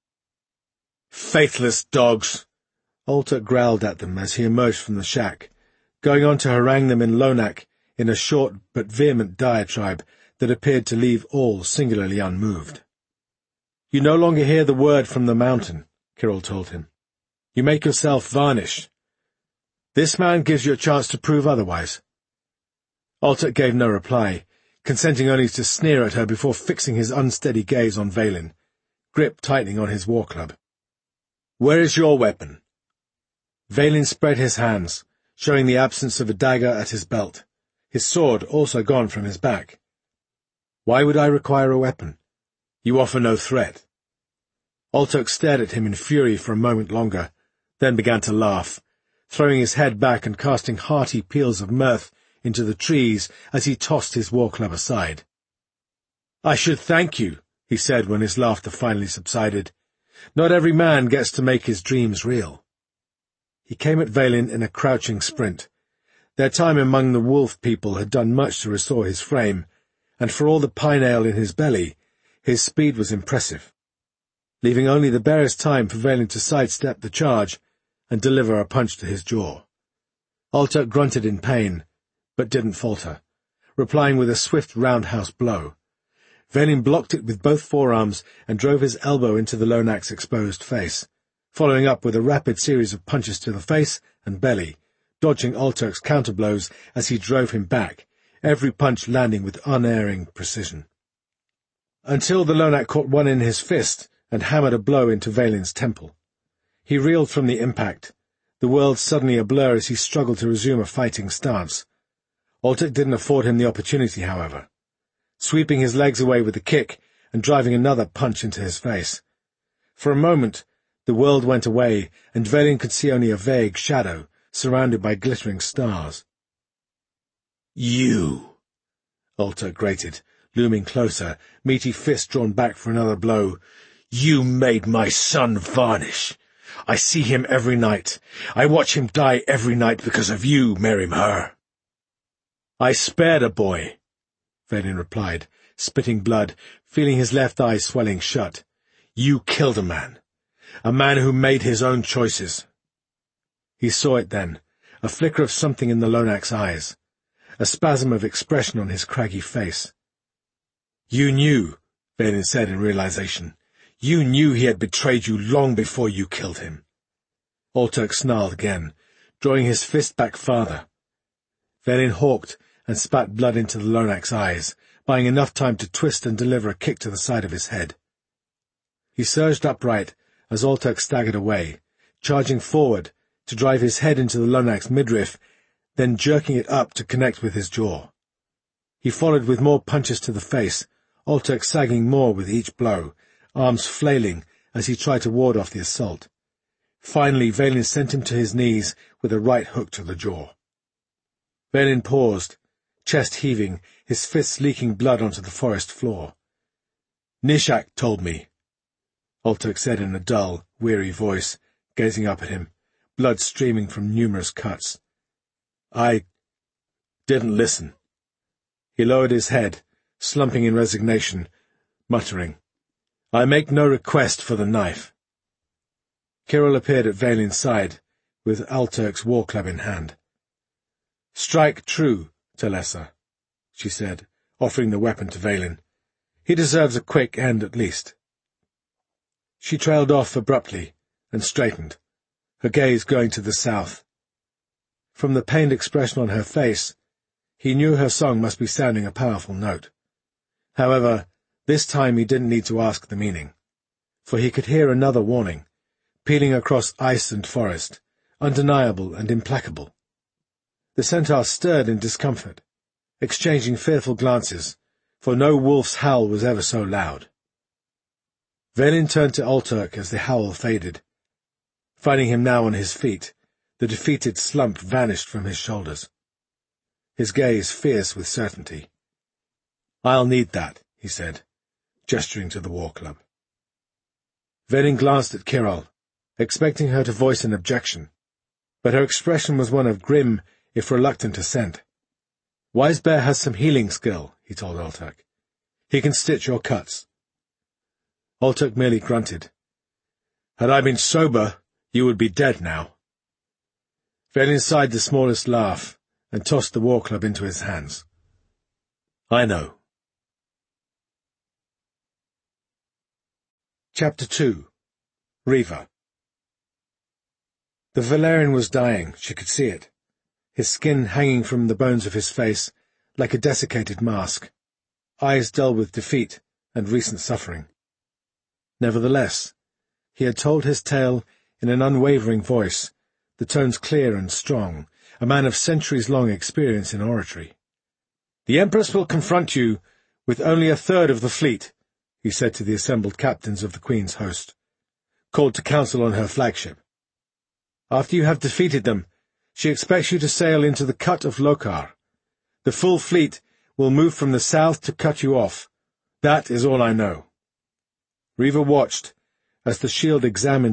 "Faithless dogs!" Alter growled at them as he emerged from the shack, going on to harangue them in Lonak in a short but vehement diatribe that appeared to leave all singularly unmoved. "You no longer hear the word from the mountain," Kyril told him. "You make yourself varnish. This man gives you a chance to prove otherwise." Alter gave no reply, consenting only to sneer at her before fixing his unsteady gaze on Vaylin, grip tightening on his war club. "Where is your weapon?" Vaylin spread his hands, showing the absence of a dagger at his belt, his sword also gone from his back. "Why would I require a weapon? You offer no threat." Altok stared at him in fury for a moment longer, then began to laugh, throwing his head back and casting hearty peals of mirth into the trees as he tossed his war club aside. "I should thank you," he said when his laughter finally subsided. "Not every man gets to make his dreams real." He came at Vaylin in a crouching sprint. Their time among the wolf people had done much to restore his frame, and for all the pine ale in his belly, his speed was impressive, leaving only the barest time for Vaylin to sidestep the charge and deliver a punch to his jaw. Alter grunted in pain, but didn't falter, replying with a swift roundhouse blow. Vaylin blocked it with both forearms and drove his elbow into the Lonak's exposed face, following up with a rapid series of punches to the face and belly, dodging Alterk's counterblows as he drove him back, every punch landing with unerring precision. Until the Lonak caught one in his fist and hammered a blow into Vaylin's temple. He reeled from the impact, the world suddenly a blur as he struggled to resume a fighting stance. Altek didn't afford him the opportunity, however, sweeping his legs away with a kick and driving another punch into his face. For a moment, the world went away, and Vaylin could see only a vague shadow, surrounded by glittering stars. "You!" Alter grated, looming closer, meaty fist drawn back for another blow. "You made my son varnish. I see him every night. I watch him die every night because of you, Merimher." "I spared a boy," Vaylin replied, spitting blood, feeling his left eye swelling shut. "You killed a man who made his own choices." He saw it then, a flicker of something in the Lonak's eyes, a spasm of expression on his craggy face. "You knew," Vaylin said in realization. "You knew he had betrayed you long before you killed him." Alturk snarled again, drawing his fist back farther. Vaylin hawked and spat blood into the Lonak's eyes, buying enough time to twist and deliver a kick to the side of his head. He surged upright as Alturk staggered away, charging forward to drive his head into the Lonak's midriff, then jerking it up to connect with his jaw. He followed with more punches to the face, Alturk sagging more with each blow, arms flailing as he tried to ward off the assault. Finally, Vaylin sent him to his knees with a right hook to the jaw. Vaylin paused, chest heaving, his fists leaking blood onto the forest floor. "Nishak told me," Alturk said in a dull, weary voice, gazing up at him, blood streaming from numerous cuts. "I didn't listen." He lowered his head, slumping in resignation, muttering, "I make no request for the knife." Kyril appeared at Vaylin's side, with Alturk's war club in hand. "Strike true, Telessa," she said, offering the weapon to Vaylin. "He deserves a quick end at least." She trailed off abruptly and straightened, her gaze going to the south. From the pained expression on her face, he knew her song must be sounding a powerful note. However, this time he didn't need to ask the meaning, for he could hear another warning, peeling across ice and forest, undeniable and implacable. The centaurs stirred in discomfort, exchanging fearful glances, for no wolf's howl was ever so loud. Velin turned to Ulturk as the howl faded. Finding him now on his feet, the defeated slump vanished from his shoulders. His gaze fierce with certainty. "I'll need that," he said, gesturing to the war club. Velin glanced at Kirol, expecting her to voice an objection, but her expression was one of grim, if reluctant assent. "Wise Bear has some healing skill," he told Ulturk. "He can stitch your cuts." Ulturk merely grunted. "Had I been sober, you would be dead now." Velin sighed the smallest laugh and tossed the war club into his hands. "I know." Chapter 2. Riva. The Valerian was dying, she could see it, his skin hanging from the bones of his face like a desiccated mask, eyes dull with defeat and recent suffering. Nevertheless, he had told his tale in an unwavering voice, the tones clear and strong, a man of centuries-long experience in oratory. "The Empress will confront you with only a third of the fleet," he said to the assembled captains of the Queen's host, called to council on her flagship. "After you have defeated them, she expects you to sail into the Cut of Lokar. The full fleet will move from the south to cut you off. That is all I know." Riva watched as the shield examined